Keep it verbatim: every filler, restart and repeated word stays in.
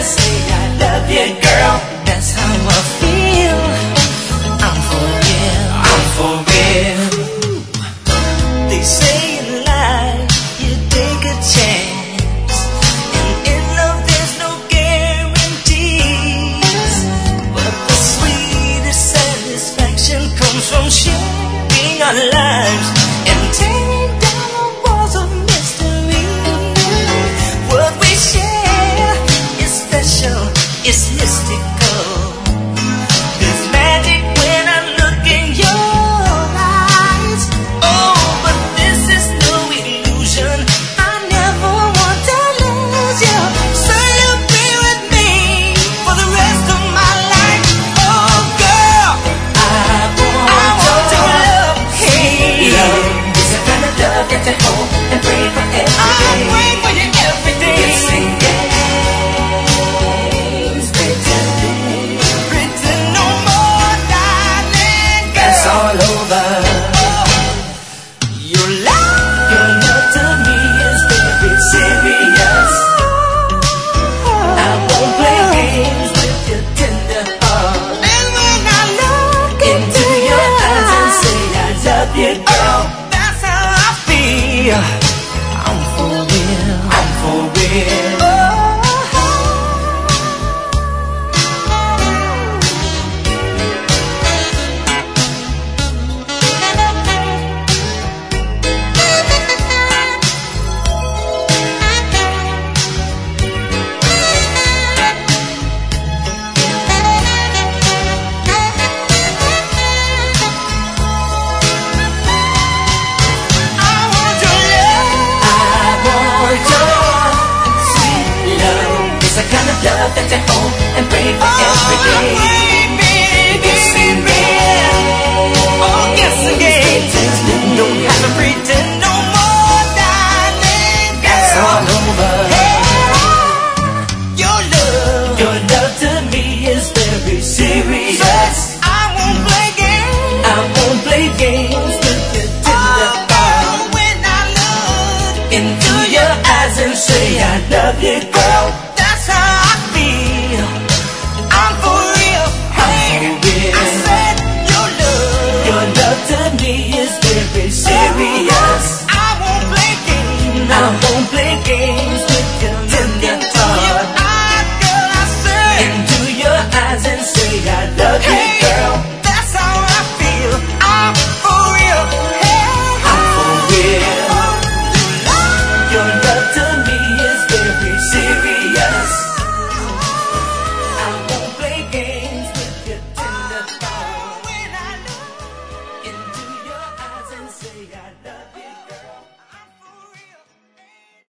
and say I love you, girl. That's how I feel. I'm for real. I'm for real. They say in life you take a chance, and in love there's no guarantees. But the sweetest satisfaction comes from sharing our lives and tearing down the walls of mystery. What we share is special, it's mystical. There's magic when I look in your eyes. Oh, but this is no illusion. I never want to lose you. So you'll be with me for the rest of my life. Oh, girl, I want, I want to love. Hey, love is the kind of love that you hold and pray for every day. I pray for you every day. Yes, and games, pretending, pretend no more, darling. Girl, it's all over. Your love, your love to me is very serious. I won't play games with your tender heart. And when I look into your eyes and say I love you, girl, that's how I feel. I'm for real. I'm for real. I want your love. I want your sweet love. It's the kind of love that you hold and pray for every day. Yes, indeed. Oh, yes, again. Don't have to pretend no more, darling. It's all over. Your love, your love to me is very serious. I won't play games. I won't play games with your tender heart. When I look into your eyes and say I love you, girl.